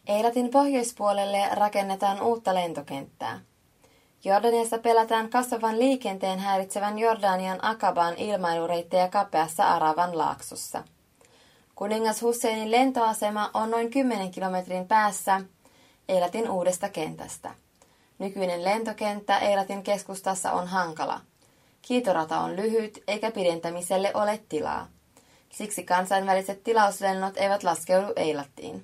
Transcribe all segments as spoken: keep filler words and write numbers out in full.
Eilatin pohjoispuolelle rakennetaan uutta lentokenttää. Jordaniassa pelätään kasvavan liikenteen häiritsevän Jordanian Akaban ilmailureittejä kapeassa Aravan laaksossa. Kuningas Husseinin lentoasema on noin kymmenen kilometrin päässä Eilatin uudesta kentästä. Nykyinen lentokenttä Eilatin keskustassa on hankala. Kiitorata on lyhyt eikä pidentämiselle ole tilaa. Siksi kansainväliset tilauslennot eivät laskeudu Eilattiin.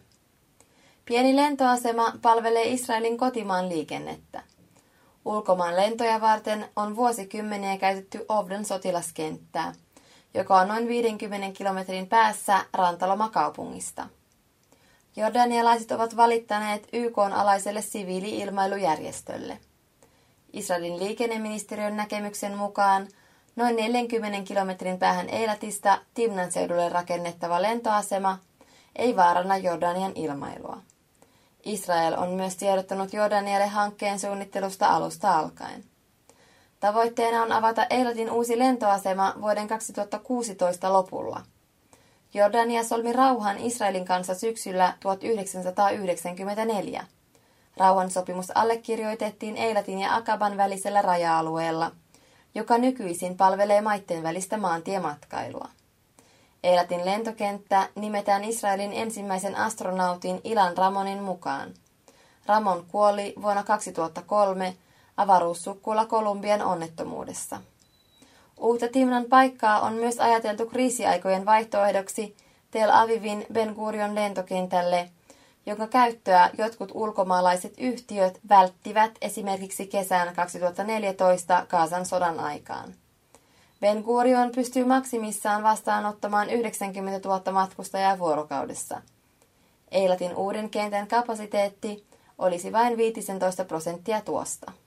Pieni lentoasema palvelee Israelin kotimaan liikennettä. Ulkomaan lentoja varten on vuosikymmeniä käytetty Ovden sotilaskenttää, joka on noin viidenkymmenen kilometrin päässä Rantaloma-kaupungista. Jordanialaiset ovat valittaneet Y K:n alaiselle siviili-ilmailujärjestölle. Israelin liikenneministeriön näkemyksen mukaan noin neljänkymmenen kilometrin päähän Eilatista Timnan seudulle rakennettava lentoasema ei vaaranna Jordanian ilmailua. Israel on myös tiedottanut Jordanialle hankkeen suunnittelusta alusta alkaen. Tavoitteena on avata Eilatin uusi lentoasema vuoden kaksituhattakuusitoista lopulla. Jordania solmi rauhan Israelin kanssa syksyllä tuhatyhdeksänsataayhdeksänkymmentäneljä. Rauhansopimus allekirjoitettiin Eilatin ja Akaban välisellä raja-alueella, joka nykyisin palvelee maitten välistä maantiematkailua. Eilatin lentokenttä nimetään Israelin ensimmäisen astronautin Ilan Ramonin mukaan. Ramon kuoli vuonna kaksituhattakolme avaruussukkulla Kolumbian onnettomuudessa. Uutta Timnan paikkaa on myös ajateltu kriisiaikojen vaihtoehdoksi Tel Avivin Ben Gurion lentokentälle, jonka käyttöä jotkut ulkomaalaiset yhtiöt välttivät esimerkiksi kesän kaksituhattaneljätoista Gazan sodan aikaan. Ben Gurion pystyy maksimissaan vastaanottamaan yhdeksänkymmentätuhatta matkustajaa vuorokaudessa. Eilatin uuden kentän kapasiteetti olisi vain viisitoista prosenttia tuosta.